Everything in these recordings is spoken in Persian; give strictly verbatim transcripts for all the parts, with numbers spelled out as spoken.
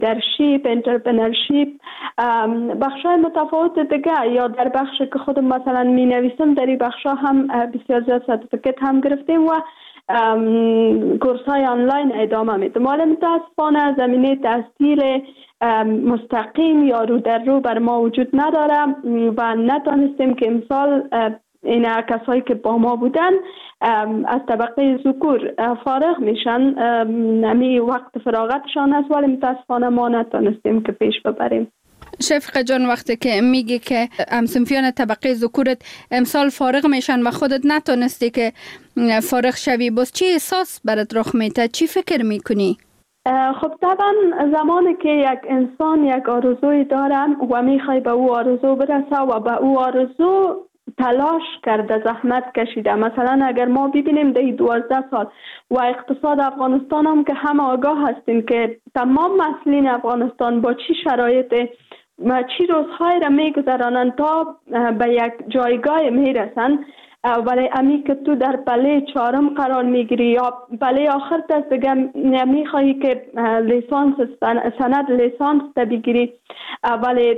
لیدرشپ، انترپرنورشپ، بخشای متفاوت دیگه، یا در بخش که خودم مثلا می نویسم در این بخشا هم بسیار زیاد سرتیفیکت هم گرفتیم و کورس های آنلاین ادامه میدم. ولی متاسفانه زمینه تحصیل مستقیم یا رو در رو بر ما وجود نداره و نتانستیم که امسال این کسایی که با ما بودن از طبقه ذکور فارغ میشن، نمی وقت فراغتشان است، ولی متاسفانه ما نتانستیم که پیش ببریم. شفقه جان، وقتی که میگی که همسنفیان طبقه ذکورت امسال فارغ میشن و خودت نتونستی که فارغ شوی، باز چی احساس برات رخ میده؟ چی فکر میکنی؟ خب طبعا زمانی که یک انسان یک آرزوی داره و میخوای به او آرزو برسه و به او آرزو تلاش کرده، زحمت کشیده، مثلا اگر ما ببینیم در دوازده سال و اقتصاد افغانستان هم که همه آگاه هستیم که تمام مسئولین افغانستان با چی شرایط و چی روزهای را میگذرانند تا به یک جایگاه میرسن، ولی امی که تو در پله چهارم قرار میگیری یا پله آخر دست دیگه میخواهی که لیسانس سند لیسانس تا بگیری، ولی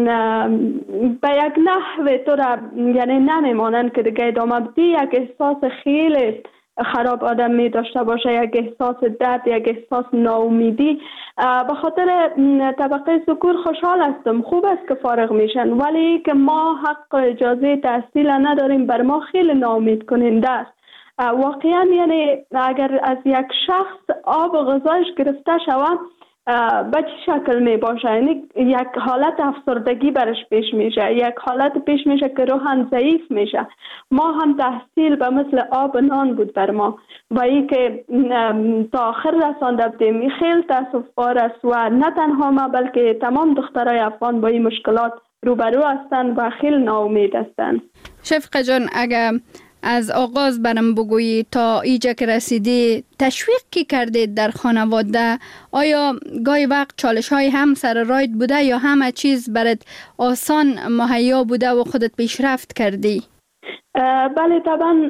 به یک نحو تو را یعنی نمیمانند که دیگه ادامه بدی، یک احساس خیلی خراب آدم می داشته باشه، یک احساس درد، یک احساس ناامیدی. به خاطر طبقه ذکور خوشحال هستم، خوب است که فارغ میشن، ولی که ما حق اجازه تحصیل نداریم بر ما خیلی ناامید کننده است. واقعا یعنی اگر از یک شخص آب و غذایش گرفته شود به چه شکل می باشه؟ یعنی یک حالت افسردگی برش پیش میشه، یک حالت پیش میشه که روحاً ضعیف میشه. ما هم تحصیل به مثل آب نان بود بر ما و ای که تا آخر رسانده بودیم. خیلی تاسف بار است و نه تنها ما بلکه تمام دخترای افغان با این مشکلات روبرو هستند و خیلی ناامید هستند. شفقه جان، اگه از آغاز برم بگویی تا اینجا که رسیدی تشویق کی کردید در خانواده؟ آیا گاهی وقت چالش های هم سر راید بوده یا همه چیز برات آسان مهیا بوده و خودت پیشرفت کردی؟ بله طبعا،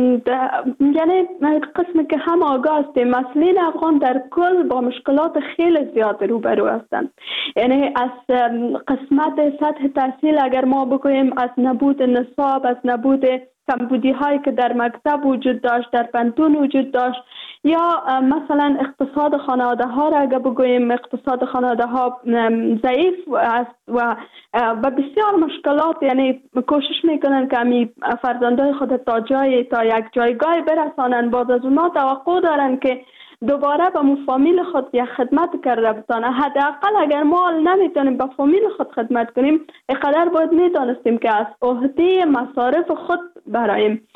یعنی قسمی که هم آگاه هستیم مسئولین افغان در کل با مشکلات خیلی زیاد روبرو هستند. یعنی از قسمت سطح تحصیل اگر ما بگوییم، از نبود نصاب، از نبود کمبودی هایی که در مکتب وجود داشت، در پانتون وجود داشت، یا مثلا اقتصاد خانواده ها را اگر بگوییم اقتصاد خانواده ها ضعیف است و و بسیار مشکلات، یعنی کوشش میکنن که امی فرزندای خود تا جای تا یک جایگاه برسانن، باز از اونا توقع دارن که دوباره به مو فامیل خود یک خدمت کرده بتانه. حداقل اگر ما نمیتونیم به فامیل خود خدمت کنیم، اینقدر باید میدانستیم که از عهده مصارف خود برایم.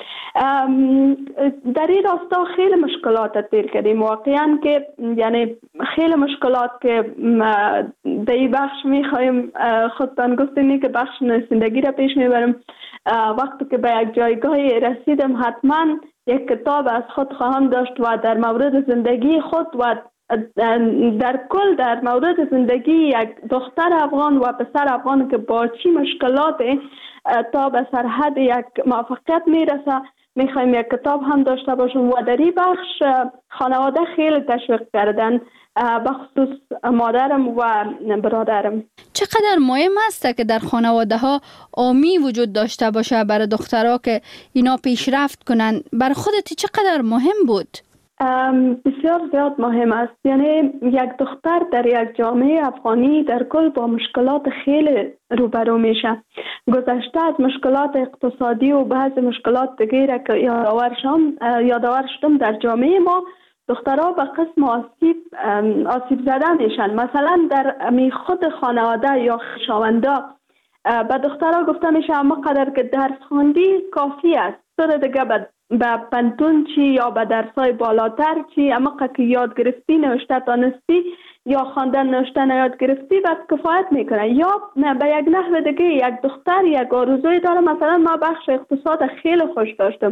در این راستا خیلی مشکلات دیر کردیم واقعا، که یعنی خیلی مشکلات که در این بخش میخوایم خودتان گفتیم که بخش نویسندگی را پیش میبرم. وقتی که به یک جایگاهی رسیدم حتما یک کتاب از خود خواهم داشت و در مورد زندگی خود و در کل در مورد زندگی یک دختر افغان و پسر افغان که با چی مشکلات تا به سرحد یک موفقیت میرسه میخوایم یک کتاب هم داشته باشم. و در این بخش خانواده خیلی تشویق کردن، بخصوص مادرم و برادرم. چقدر مهم است که در خانواده ها آمی وجود داشته باشه برای دخترها که اینا پیشرفت کنن؟ برای خودت چقدر مهم بود؟ بسیار زیاد مهم است. یعنی یک دختر در یک جامعه افغانی در کل با مشکلات خیلی روبرو میشه. گذشته از مشکلات اقتصادی و بعض مشکلات دیگه که یادآور شدم یادآور شدم در جامعه ما، دخترها به قسم آسیب آسیب زده میشن. مثلا در می خود خانواده یا خویشاوندا به دخترها گفته میشه اما قدر که درس خواندی کافی است، تو دیگه به پانتون چی یا به درسای بالاتر چی، اما که یاد گرفتی نوشته دانستی یا خواندن نوشتن یاد گرفتی بس کفایت میکنه. یا به یک نحو دیگه یک دختر یک آرزوی داره. مثلا ما بخش اقتصاد خیلی خوش داشتم،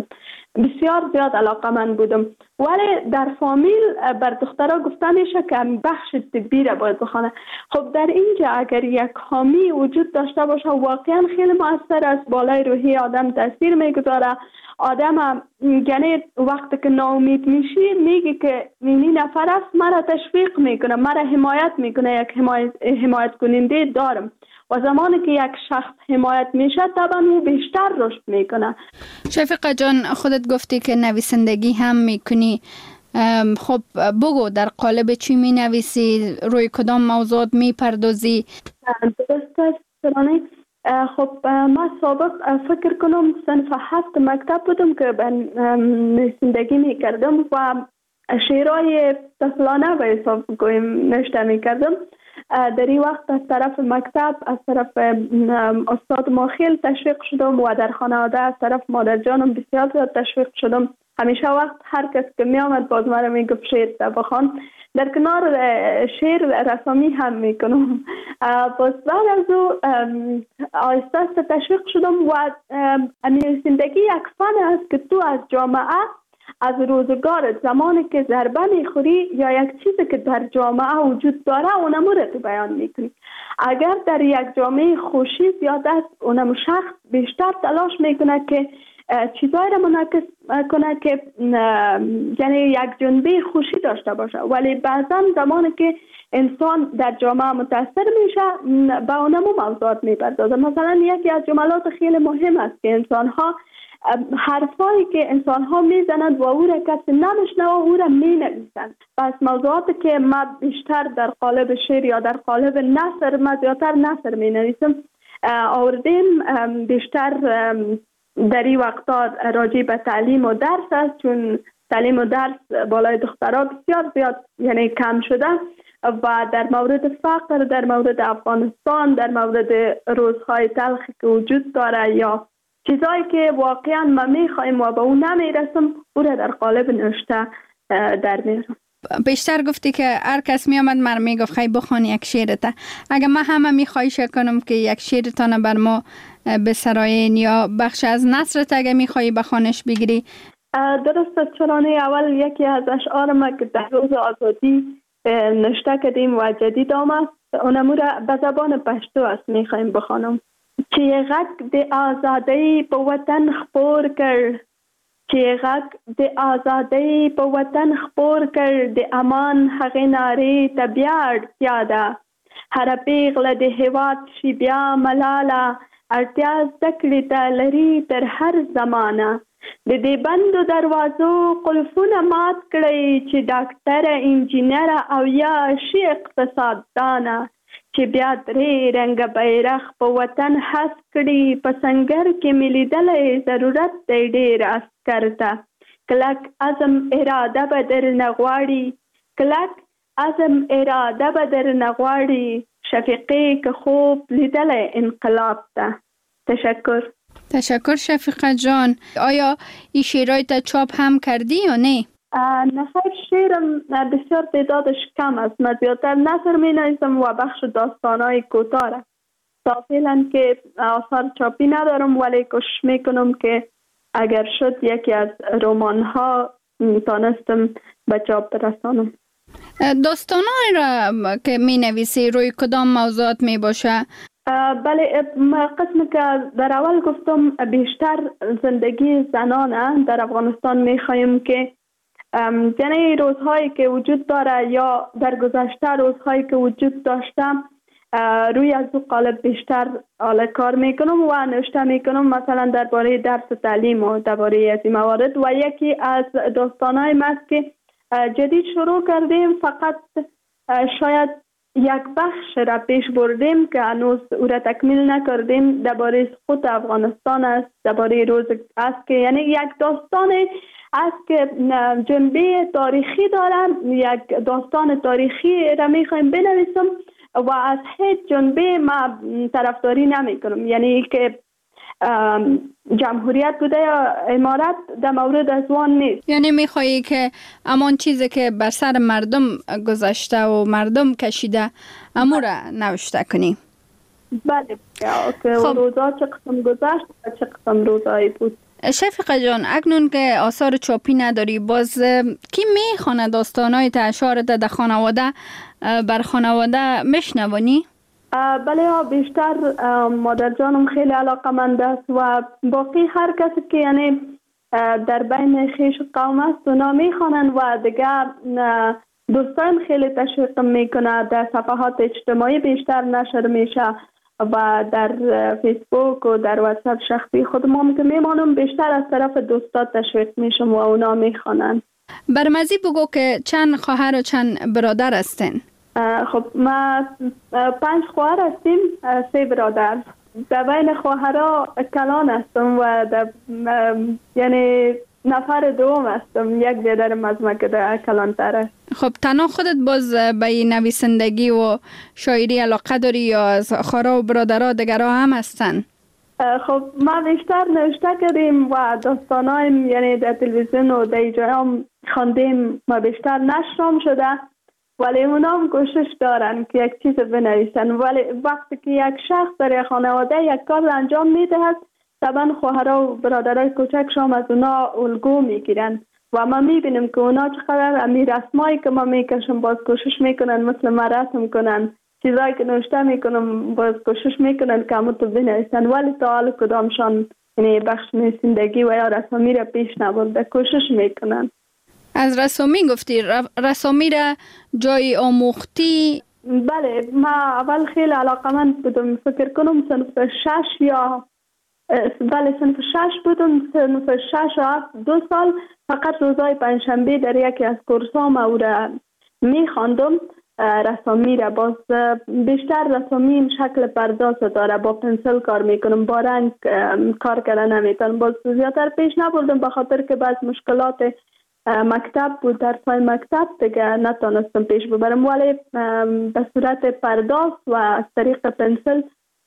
بسیار زیاد علاقه من بودم. ولی در فامیل بر دخترها گفته میشه که بخش طبی را باید بخونه. خب در اینجا اگر یک حامی وجود داشته باشه واقعا خیلی مؤثر است، بالای روحی آدم تاثیر میگذاره. آدم یعنی وقتی که ناامید میشی میگه که این نفر است مرا تشویق میکنه، مرا حمایت میکنه، یک حمایت, حمایت کننده دارم. و زمانی که یک شخص حمایت میشه طبعا او بیشتر رشد میکنه. شفیقه جان خودت گفتی که نویسندگی هم میکنی. خب بگو در قالب چی می نویسی؟ روی کدام موضوعات می پردازی؟ درست است سرانه. خب ما سابق فکر کنم صنف هفت مکتب بودم که نویسندگی می کردم و شعرهای طفلانه به حساب گویم نوشته می کردم. در این وقت از طرف مکتب، از طرف استاد ما خیلی تشویق شدم و در خانواده از طرف مادر جانم بسیار زیاد تشویق شدم. همیشه وقت هر کس که می آمد باز مرا می گفت شعر بخوان. در کنار شعر رسامی هم می کنم. باز بعد از او آهسته آهسته تشویق شدم و نویسندگی یک فن است که تو از جامعه، از روزگار زمانی که ضربه میخوری یا یک چیزی که در جامعه وجود داره اونمو رو تو بیان میکنی. اگر در یک جامعه خوشی زیاد است اونمو شخص بیشتر تلاش میکنه که چیزایی رو منعکس کنه که یعنی یک جنبه خوشی داشته باشه. ولی بعضا زمانی که انسان در جامعه متاثر میشه به اونمو موضوعات میپردازه. مثلا یکی از جملات خیلی مهم است که انسان ها حرفایی که انسان ها میزنند و او را کسی نمیشنوه او را می نویسند. پس موضوعاتی که ما بیشتر در قالب شعر یا در قالب نثر، ما زیادتر نثر می نویسم، آوردیم بیشتر در این وقتا راجع به تعلیم و درس است، چون تعلیم و درس بالای دخترها بسیار زیاد یعنی کم شده و در مورد فقر، در مورد افغانستان، در مورد روزهای تلخی که وجود داره یا چیزایی که واقعا ما میخوایم و به اون نمیرسم او را در قالب نوشته در میارم. بیشتر گفتی که هر کس می آمد من میگفت خیلی بخوان یک شعرته. اگه ما همه میخواهیش کنم که یک شعرتان بر ما بسراین یا بخش از نثرت اگه میخوایی بخوانش بگیری؟ درست. چرانه اول یکی از اشعار ما که در روز آزادی نوشته کردیم و جدید آمد اونمو را به زبان پشتو است میخوایم بخوانم. چه غک د آزادی په وطن خپور کړ، چې غک د آزادی په وطن خپور کړ، د امان هغې نارې ته بیا اړتیا ده. هره پیغله د هېواد شي بیا ملاله، اړتیا زده کړې ته لري تر هر زمانه. د دې بندو دروازو قلفونه مات کړئ، چې ډاکټره، انجینره او یا شي اقتصاددانه، چې بیا درې رنګه بیرغ په وطن هس کړي. په سنګر کې مې لیدلی ضرورت دی ډېر عسکر ته، کلک عزم اراده به درنه غواړي، کلک عزم اراده به درنه غواړي. شفیقې که خوب لیدلی انقلاب ته. تشکر. تشکر شفیقه جان. آیا این شعرهای تا چاپ هم کردی یا نه؟ نه خیر، شعرم بسیار تعدادش کم است. من زیادتر نثر می نویسم و بخش داستانهای کوتاه را. تا فعلا که آثار چاپی ندارم ولی کوشش میکنم که اگر شد یکی از رمان ها تانستم به چاپ برسانم. داستانهای را که می نویسی روی کدام موضوعات می باشه؟ بله، قسمی که در اول گفتم بیشتر زندگی زنانه در افغانستان می خواهیم که یعنی روزهایی که وجود داره یا در گذشته روزهایی که وجود داشته روی از او قالب بیشتر حال کار میکنم و نوشته میکنم، مثلا درباره درس و تعلیم و درباره از این موارد. و یکی از داستانهای ما است که جدید شروع کردیم، فقط شاید یک بخش را پیش بردیم که هنوز او را تکمیل نکردیم. درباره سقوط افغانستان است، درباره روز است که یعنی یک داستان است که جنبه تاریخی دارم، یک داستان تاریخی را میخوایم بنویسم و از هیچ جنبه ما طرفداری نمی کنم، یعنی که جمهوریت بوده یا امارت در مورد از وان نیست. یعنی میخوایی که امان چیزی که بر سر مردم گذشته و مردم کشیده امو را نوشته کنی؟ بله، که روزا چه قسم گذشت و چه قسم روزایی بود. شفیقه جان، اکنون که آثار چاپی نداری، باز کی میخواند داستانای اشعارت در خانواده بر خانواده میشنوانی؟ بله ها، بیشتر مادر جانم خیلی علاقه مند است و باقی هر کسی که یعنی در بین خیش قوم است اونا میخوانند و دیگر دوستان خیلی تشویق میکنه. در صفحات اجتماعی بیشتر نشر میشه و در فیسبوک و در واتساپ شخصی خودم که میمانم بیشتر از طرف دوستات تشویق میشم و اونا میخوانند. برمزی بگو که چند خواهر و چند برادر هستین؟ خب ما پنج خواهر هستیم، سه برادر. در بین خواهرها کلان هستم و در یعنی نفر دوم هستم، یک برادرم از ما که در کلان تر است. خب تنها خودت باز به نویسندگی و شاعری علاقه داری یا از خواهرها و برادرها دیگرها هم هستن؟ خب ما بیشتر نوشته کردیم و داستانایم یعنی در تلویزیون و در جای هم خواندیم و بیشتر نشرم شده، ولی اونا هم کوشش دارن که یک چیز بنویسن. ولی وقتی که یک شخص در خانواده یک کار انجام میدهد، طبعا خواهرها و برادرای کوچکشان از اونا الگو میگیرن و ما میبینیم که اونا چقدر امی رسمایی که ما میکشم باز کوشش میکنن مثل ما رسم کنن، چیزایی که نوشته میکنم باز کوشش میکنن که همون تو بنویسن، ولی تا حال کدامشان یعنی بخش نویسندگی و یا رسمی را پیش نبرده کوشش میکنن. از رسامی گفتی، رسامی را جای آموختی؟ بله، ما اول خیلی علاقمند بودم، فکر کنم صنف شش یا بله صنف شش بودم، صنف شش و هفت دو سال فقط روزای پنجشنبه در یکی از کورسام او را میخواندم رسامی را. باز بیشتر رسامی این شکل پرداز داره، با پنسل کار میکنم، با رنگ کار کردن نمیتونم، باز زیادتر پیش نبردم به خاطر که بعض مشکلات مکتب بود، درسای مکتب دیگه نتونستم پیش ببرم، ولی به صورت پرداز و از طریق پنسل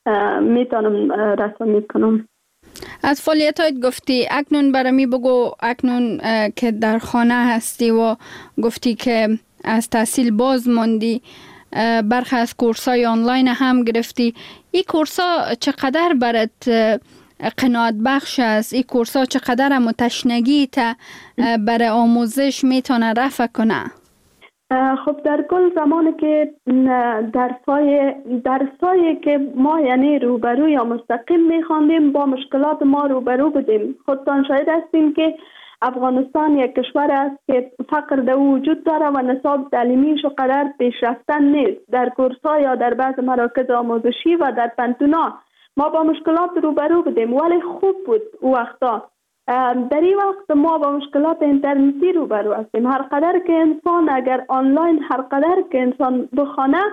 میتونم رسامی کنم. از فعالیت هایت گفتی، اکنون برمی بگو اکنون که در خانه هستی و گفتی که از تحصیل باز ماندی، برخی از کورس های آنلاین هم گرفتی، این کورس ها چقدر برات قناعت بخش است؟ این کورس ها چقدر هم تشنگی تا برای آموزش میتونه رفع کنه؟ خب در کل زمانی که درسای درسایی که ما یعنی روبرو یا مستقیم میخواندیم با مشکلات ما روبرو بودیم. خودتان شاهد هستیم که افغانستان یک کشور است که فقر در وجود داره و نصاب تعلیمیش قدر پیشرفتن نیست. در کورس‌ها یا در بعض مراکز آموزشی و در پنتونا ما با مشکلات روبرو بودیم، ولی خوب بود او وقتا. در این وقت ما با مشکلات اینترنتی روبرو هستیم. هر قدر که انسان اگر آنلاین هر قدر که انسان بخونه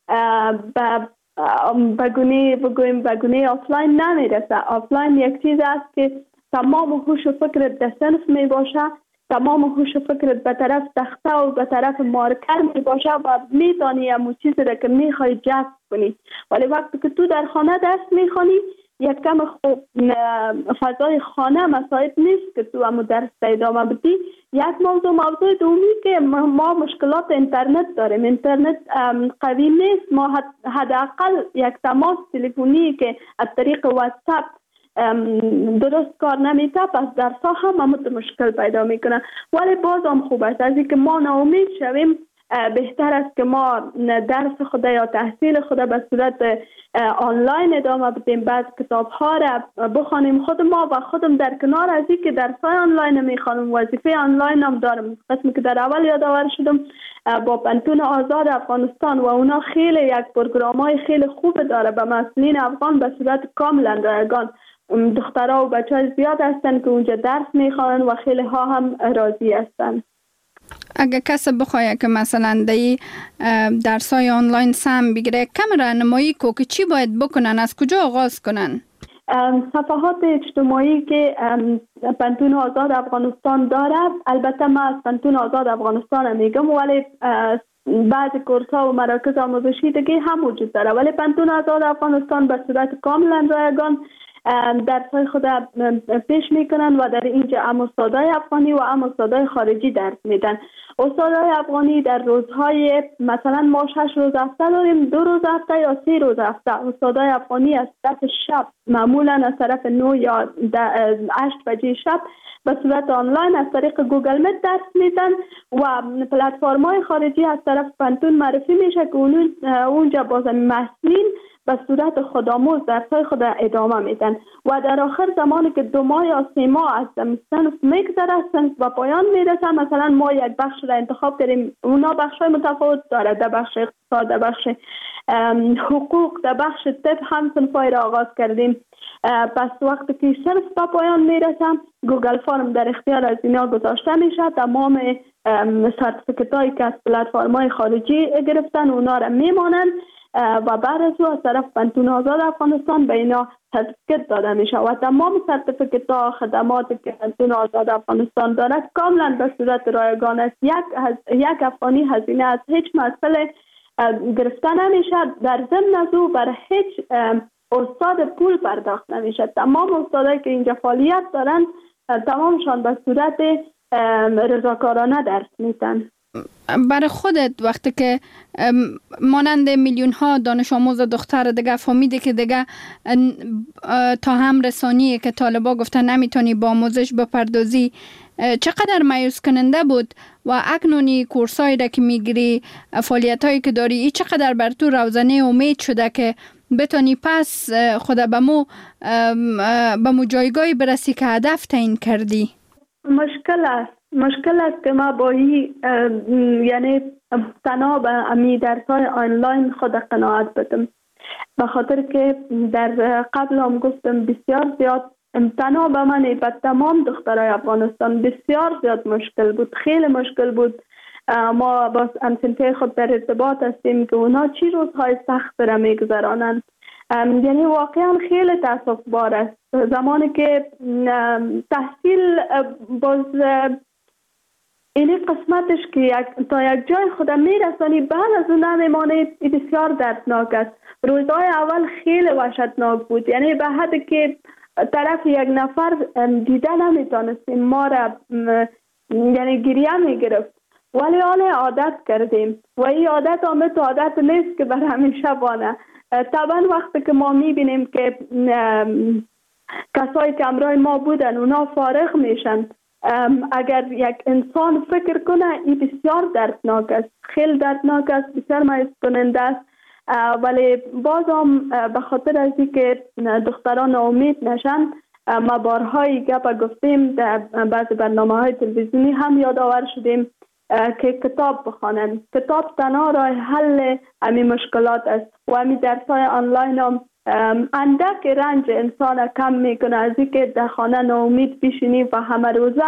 بگونه بگویم بگونه آفلاین نمیرسه. آفلاین یک چیز است که تمام هوش و فکرت در صنف می باشه، تمام هوش و فکرت به طرف تخته و به طرف مارکر می باشه و می دانی همون چیزی را که می خواهی جذب کنی. ولی وقتی که تو در خانه درس می خوانی، یک کم خوب فضای خانه مساعد نیست که تو همون درس ادامه بدی. یک موضوع موضوع دومی که ما مشکلات اینترنت داریم. اینترنت قوی نیست. ما حداقل یک تماس تلفنی که از طریق واتساپ درست کار نمیته، پس درس ها هم همون مشکل پیدا میکنه. ولی باز هم خوب است از اینکه ما ناامید شویم. بهتر است که ما درس خود یا تحصیل خود به صورت آنلاین ادامه بدیم، بعد کتاب ها را بخوانیم خود ما و خودم در کنار از این که درس های آنلاین میخوانم وظیفه آنلاین هم دارم. قسمی که در اول یادآور شدم با پنتون آزاد افغانستان و اونا خیلی یک پروگرام های خیلی خوب داره به مسئولین افغان به صورت کاملا رایگان. دخترها و بچه های زیاد هستن که اونجا درس میخوانن و خیلی ها هم راضی هستن. اگه کسی بخواه که مثلا دی درسای آنلاین سم بگیره، کم راهنمایی کو که چی باید بکنن، از کجا آغاز کنن؟ صفحات اجتماعی که پنتون آزاد افغانستان داره، البته من از پنتون آزاد افغانستان میگم، ولی بعضی کورس ها و مراکز آموزشی دیگه هم وجود داره، ولی پنتون آزاد افغانستان به صورت کاملا رایگان درس‌های خود پیش میکنن و در اینجا هم استادای افغانی و هم استادای خارجی درس میدن. استادای افغانی در روزهای مثلا ما شش روز هفته داریم، دو روز هفته یا سه روز هفته. استادای افغانی از طرف شب معمولا از طرف نه یا هشت بجه شب به صورت آنلاین از طریق گوگل میت درس میدن و پلتفرم‌های خارجی از طرف پنتون معرفی میشه که اونجا باز محصلین به صورت خودآموز درس‌های خود ادامه میدن و در آخر زمانی که دو ماه یا سه ماه از صنف میگذره، صنف به پایان میرسه. مثلا ما یک بخش را انتخاب کردیم، اونا بخش‌های متفاوت داره، در بخش اقتصاد، در بخش حقوق، در بخش طب هم صنف‌های را آغاز کردیم. پس وقتی که صنف به پایان میرسه، گوگل فرم در اختیار از اینا گذاشته میشه. تمام سرتیفیکت‌هایی که از پلتفرم‌های خارجی گرفتن اونا را میمانند و بعد از او از طرف پنتون آزاد افغانستان به اینا سرتیفیکت داده میشه و تمام سرتیفیکت‌ها خدماتی که پنتون آزاد افغانستان دارد کاملا به صورت رایگان است. یک هز... یک افغانی هزینه از هیچ مسئله گرفته نمیشه. در ضمن از او بر هیچ استاد پول پرداخت نمیشه. تمام استادایی که اینجا فعالیت دارن تمامشان به صورت رضاکارانه درس میدن. برای خودت وقتی که مانند میلیون ها دانش آموز دختر دیگه فهمیده که دیگه تا هم رسانی که طالبا گفتن نمیتونی با آموزش بپردازی، چقدر مایوس کننده بود و اکنونی کورسایی را که میگیری، فعالیت هایی که داری، ای چقدر بر تو روزانه امید شده که بتونی پس خود به مو به مو جایگاهی برسی که هدف تعیین کردی؟ مشکل است مشکل است که ما با این یعنی تنها به امی درس‌های آنلاین خود قناعت بدم، به خاطر که در قبل هم گفتم بسیار زیاد تنها به من به تمام دخترای افغانستان بسیار زیاد مشکل بود، خیلی مشکل بود. ما با همسنفی خود در ارتباط هستیم که اونا چی روزهای سخت را میگذرانند. یعنی واقعا خیلی تاسف بار است زمانی که تحصیل باز اینی قسمتش که یک تا یک جای خودم میرسانی بعد از اون نمیمانه، بسیار دردناک است. روزهای اول خیلی وحشتناک بود، یعنی به حدی که طرف یک نفر دیده نمیتونستیم، ما را یعنی گریه میگرفت، ولی آن عادت کردیم و این عادت آمد عادت نیست که بر همیشه بانه. طبعا وقتی که ما میبینیم که کسایی که همراه ما بودن اونا فارغ میشن، اگر یک انسان فکر کنه این بسیار دردناک است، خیلی دردناک است، بسیار مایوس کننده است. ولی باز هم به خاطر از اینکه دختران امید نشن، ما بارهای گپ گفتیم، در بعض برنامه های تلویزیونی هم یادآور شدیم که کتاب بخوانن. کتاب تنها راه حل همین مشکلات است و همین درس های آنلاین هم اندک رنج انسان کم میکنه از اینکه در خانه ناامید بشینی و همه روزه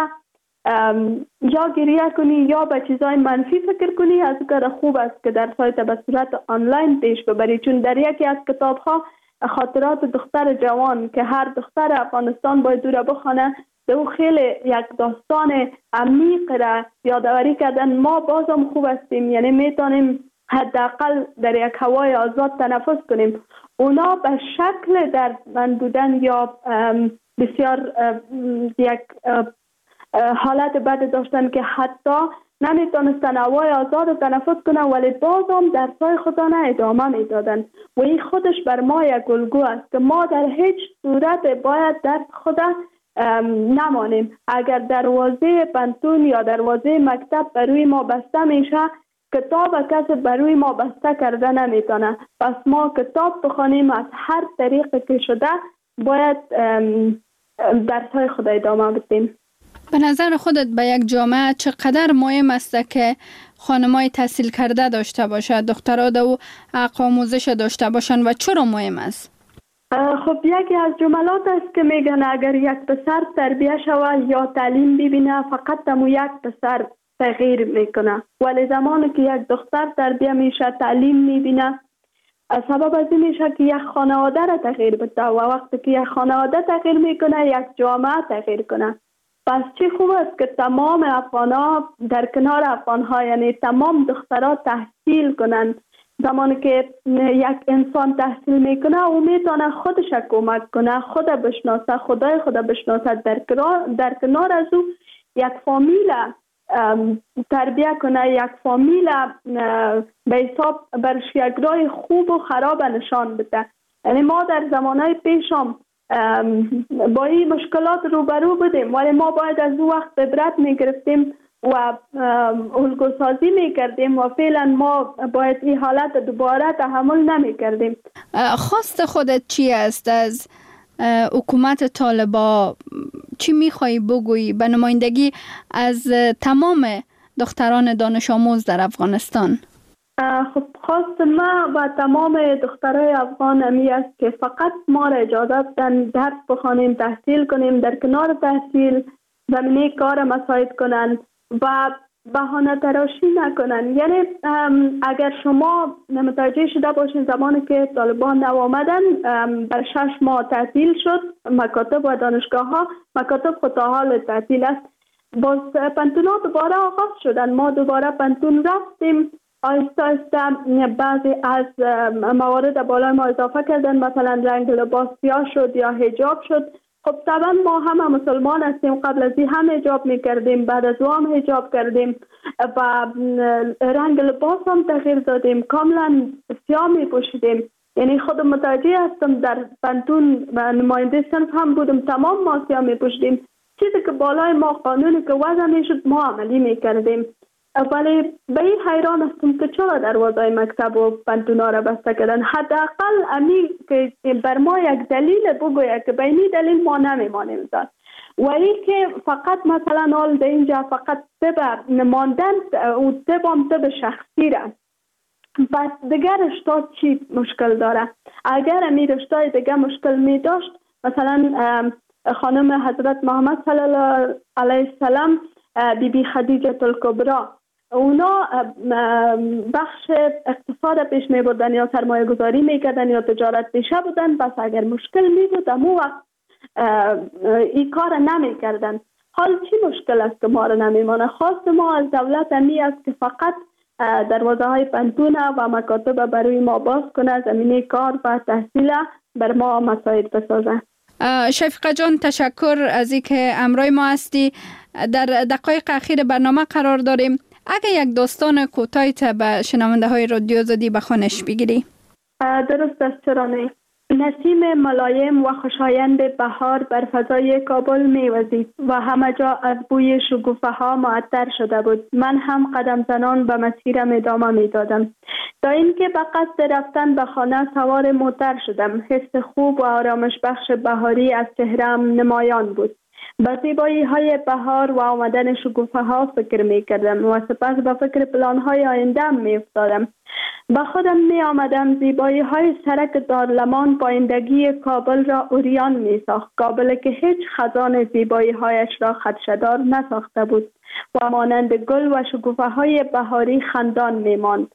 یا گریه کنی یا به چیزای منفی فکر کنی. از کار خوب است که درس های به صورت آنلاین پیش ببری، چون در یکی از کتاب ها خاطرات دختر جوان که هر دختر افغانستان باید دوره بخونه، او خیلی یک داستان عمیق را یادآوری کردن. ما بازم خوب هستیم، یعنی میتونیم حداقل در یک هوای آزاد تنفس کنیم. اونا به شکل دردمند بودن یا بسیار یک حالت بد داشتن که حتی نمیتونستن هوای آزاد تنفس کنن، ولی بازم درسای خودانه ادامه میدادن و این خودش بر ما یک الگو است که ما در هیچ صورت باید درس خود نمانیم. اگر دروازه پنتون یا دروازه مکتب بروی ما بسته میشه، کتاب کسی بروی ما بسته کرده نمیتونه. پس ما کتاب بخوانیم، از هر طریقی که شده باید درس های خود ادامه بدیم. به نظر خودت به یک جامعه چقدر مهم است که خانمای تحصیل کرده داشته باشد، دخترها دو حق آموزش داشته باشند و چرا مهم است؟ خب یکی از جملات است که میگن اگر یک پسر تربیه شود یا تعلیم ببینه، فقط تمو یک پسر تغییر میکنه، ولی زمانی که یک دختر تربیه میشه تعلیم میبینه، سبب از این میشه که یک خانواده را تغییر بده و وقتی که یک خانواده تغییر میکنه یک جامعه تغییر کنه. پس چه خوب است که تمام افغان‌ها در کنار افغان‌ها، یعنی تمام دخترها تحصیل کنند، زمانی که یک انسان تحصیل میکنه او میتونه خودش کمک کنه، خود بشناسه، خدای خود بشناسه، در کنار, در کنار از او یک فامیل تربیه کنه، یک فامیل به حساب برش یک راه خوب و خراب نشان بده. یعنی ما در زمانهای پیشم با این مشکلات روبرو بودیم، ولی ما باید از او وقت عبرت میگرفتیم و الگوسازی میکردیم و فعلا ما باید این حالت دوباره تحمل نمیکردیم. خواست خودت چی است از حکومت طالبان؟ چی میخوایی بگویی به نمایندگی از تمام دختران دانش آموز در افغانستان؟ خب خواست ما و تمام دخترای افغان امی است که فقط ما را اجازه بدن درس بخوانیم، تحصیل کنیم، در کنار تحصیل زمینه کار مساعد کنن و بهانه تراشی نکنن. یعنی اگر شما متوجه شده باشین زمانی که طالبان نو آمدن بر شش ماه تعطیل شد مکاتب و دانشگاه ها، مکاتب خود تا حال تعطیل است. باز پنتون ها دوباره آغاز شدن، ما دوباره پنتون رفتیم، آهسته آهسته بعضی از موارد بالای ما اضافه کردن، مثلا رنگ لباس سیاه شد یا حجاب شد. خب طبعا ما همه مسلمان هستیم، قبل از این هم حجاب میکردیم، بعد از او هم حجاب کردیم و رنگ لباس هم تغییر دادیم، کاملا سیاه میپوشیدیم. یعنی خود متوجه هستم در پنتون و نماینده صنف هم بودم، تمام ما سیاه میپوشیدیم. چیزی که بالای ما قانونی که وضع میشد ما عملی میکردیم. ولی به این حیران هستم که چرا دروازه مکتب و پنتونا را بسته کردن. حداقل امی که بر ما یک دلیل بگوید که به این دلیل ما نمیمانیم داد. و این که فقط مثلا حال در اینجا فقط طب نماندن و طب هم طب شخصی را، بس دیگر رشته چی مشکل داره؟ اگر امی رشته دیگر مشکل می داشت، مثلا خانم حضرت محمد صلی الله علیه السلام، بی بی خدیجه الکبری، اونا بخش اقتصاد پیش می بودن یا سرمایه گذاری می کردن یا تجارت پیشه بودن، بس اگر مشکل می بود امو وقت این کار نمی کردن. حال چی مشکل است که ما را نمی مانه؟ خواست ما از دولت امی است که فقط دروازه های پنتون و مکاتب برای ما باز کنه، زمینه کار و تحصیل بر ما مساعد بسازه. شفیقه جان تشکر از اینکه همراه ما هستی. در دقایق اخیر برنامه قرار داریم، اگه یک داستان کوتاهی به شنونده های رادیو آزادی به خوانش بگیری. درست است، چرا نه. نسیم ملایم و خوشایند بهار بر فضای کابل میوزید و همه جا از بوی شکوفه ها معطر شده بود. من هم قدم زنان به مسیرم ادامه میدادم تا اینکه به قصد رفتن به خانه سوار موتر شدم. حس خوب و آرامش بخش بهاری از چهره‌ام نمایان بود. به زیبایی های بهار و آمدن شکوفه ها فکر می کردم و سپس به فکر پلان های آینده می افتادم. به خودم می آمدم زیبایی های سرک دارلمان پایندگی کابل را اوریان می ساخت. کابل که هیچ خزان زیبایی هایش را خدشه‌دار نساخته بود و مانند گل و شکوفه های بهاری خندان می ماند.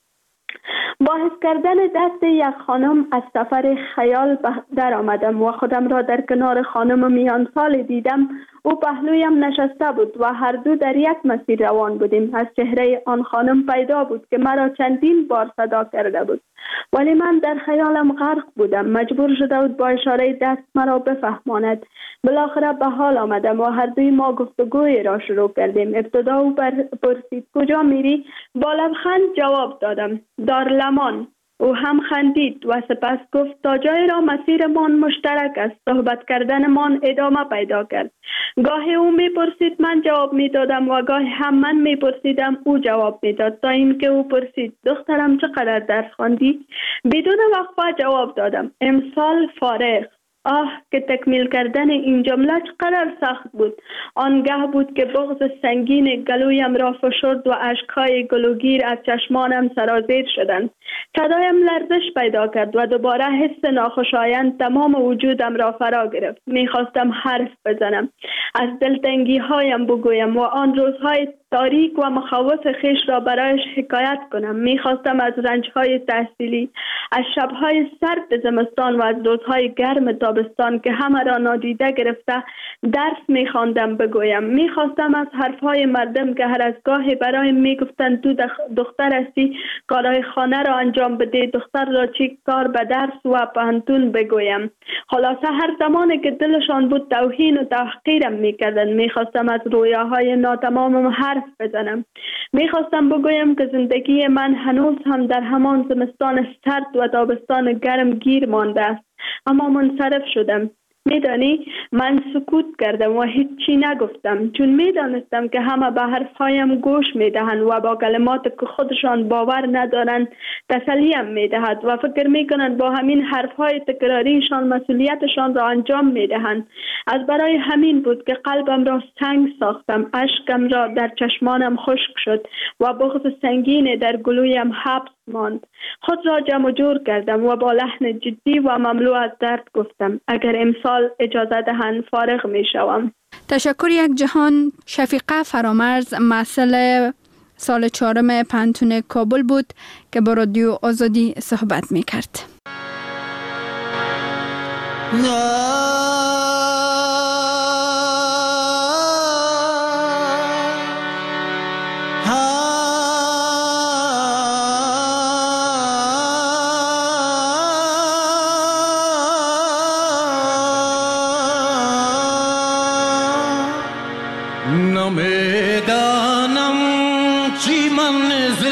با حس کردن دست یک خانم از سفر خیال در آمدم و خودم را در کنار خانم میان سال دیدم. او پهلویم نشسته بود و هر دو در یک مسیر روان بودیم. از چهره آن خانم پیدا بود که مرا چندین بار صدا کرده بود، ولی من در خیالم غرق بودم. مجبور شده بود با اشاره دست مرا بفهماند. بالاخره به حال آمدم و هر دوی ما گفتگوی را شروع کردیم. ابتدا او پرسید کجا میری؟ با لبخند جواب دادم دارلمان. او هم خندید و سپس گفت تا جای را مسیرمان مشترک است. صحبت کردنمان ادامه پیدا کرد. گاهی او میپرسید من جواب میدادم و گاهی هم من میپرسیدم او جواب میداد، تا اینکه او پرسید دخترم چقدر درس خواندی؟ بدون وقفه جواب دادم امسال فارغ. آه که تکمیل کردن این جمله چقدر سخت بود. آنگاه بود که بغض سنگین گلویم را فشرد و اشکهای گلوگیر از چشمانم سرازیر شدند. صدایم لرزش پیدا کرد و دوباره حس ناخوشایند تمام وجودم را فرا گرفت. میخواستم حرف بزنم، از دلتنگی هایم بگویم و آن روزهای تاریک و مخاوف خیش را برایش حکایت کنم. میخواستم از رنجهای تحصیلی، از شبهای سرد زمستان و از روزهای گرم تابستان که همه را نادیده گرفته درس میخواندم بگویم. میخواستم از حرفهای مردم که هر از گاهی برایم میگفتند تو دختر هستی کارهای خانه را انجام بده، دختر را چی کار به درس و پانتون بگویم. خلاصه هر زمانی که دلشان بود توهین و تحقیرم میکردند. میخواستم از رویاهای ناتمامم حرف بزنم. میخواستم بگویم که زندگی من هنوز هم در همان زمستان سرد و تابستان گرم گیر مانده است، اما منصرف شدم. میدانی من سکوت کردم و هیچی نگفتم، چون میدانستم که همه به حرفهایم گوش میدهند و با کلمات که خودشان باور ندارند تسلیم میدهد و فکر میکنند با همین حرفهای تکراریشان مسئولیتشان را انجام میدهند. از برای همین بود که قلبم را سنگ ساختم، اشکم را در چشمانم خشک شد و بغض سنگین در گلویم حبس ماند. خود را جمع جور کردم و با لحن جدی و مملو از درد گفتم اگر امسال اجازه دهند فارغ می شوم. تشکر یک جهان. شفیقه فرامرز مسئله سال چهارم پانتون کابل بود که با رادیو آزادی صحبت می کرد. نمیدانم چی منزل